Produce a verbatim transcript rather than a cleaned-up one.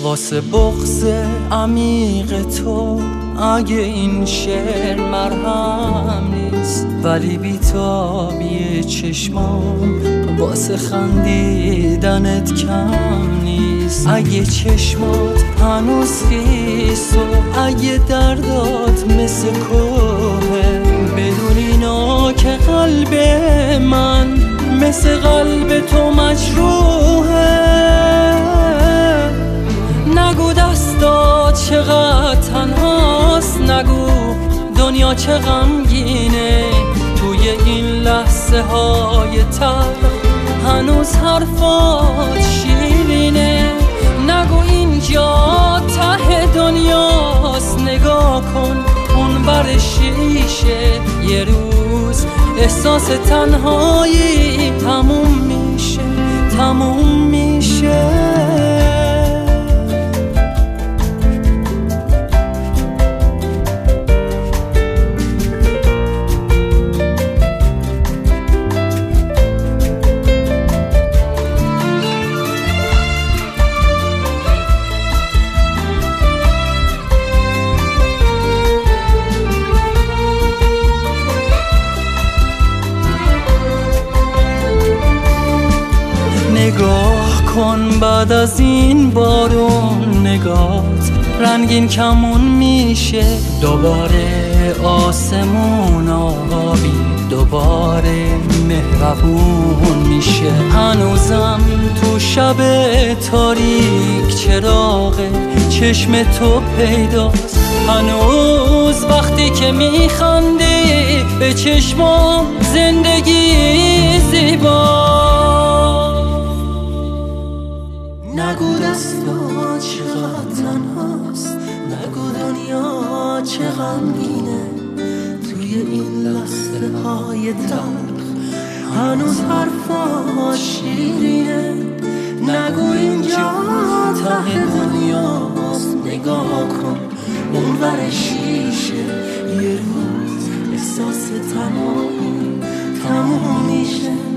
واسه بغض عمیق تو اگه این شعر مرهم نیست، ولی بیتابی چشمام واسه خندیدنت کم نیست. اگه چشمات هنوز خیس و اگه دردات مثل کوه، بدون اینا که قلب من مثل قلب تو مجروحه. نگو دستات چقدر تنهاست، نگو دنیا چه غمگینه. توی این لحظه های تلخ هنوز حرفات شیرینه. نگو اینجا ته دنیاست، نگاه کن اون بر شیشه. یه روز احساس تنهایی تموم میشه، تموم میشه. نگاه کن بعد از این بارون، نگات رنگین کمون میشه. دوباره آسمون آبی، دوباره مهربون میشه. هنوزم تو شب تاریک چراغ چشم تو پیداست. هنوز وقتی که میخندی به چشمام زندگی زیبا. نگو دستا چقدر تنهاست، نگو دنیا چه غمگینه. توی این لحظه های تلخ هنوز حرفا شیرینه. نگو اینجا ته دنیاست، نگاه کن اون ور شیشه. یه روز احساس تمامی تموم میشه.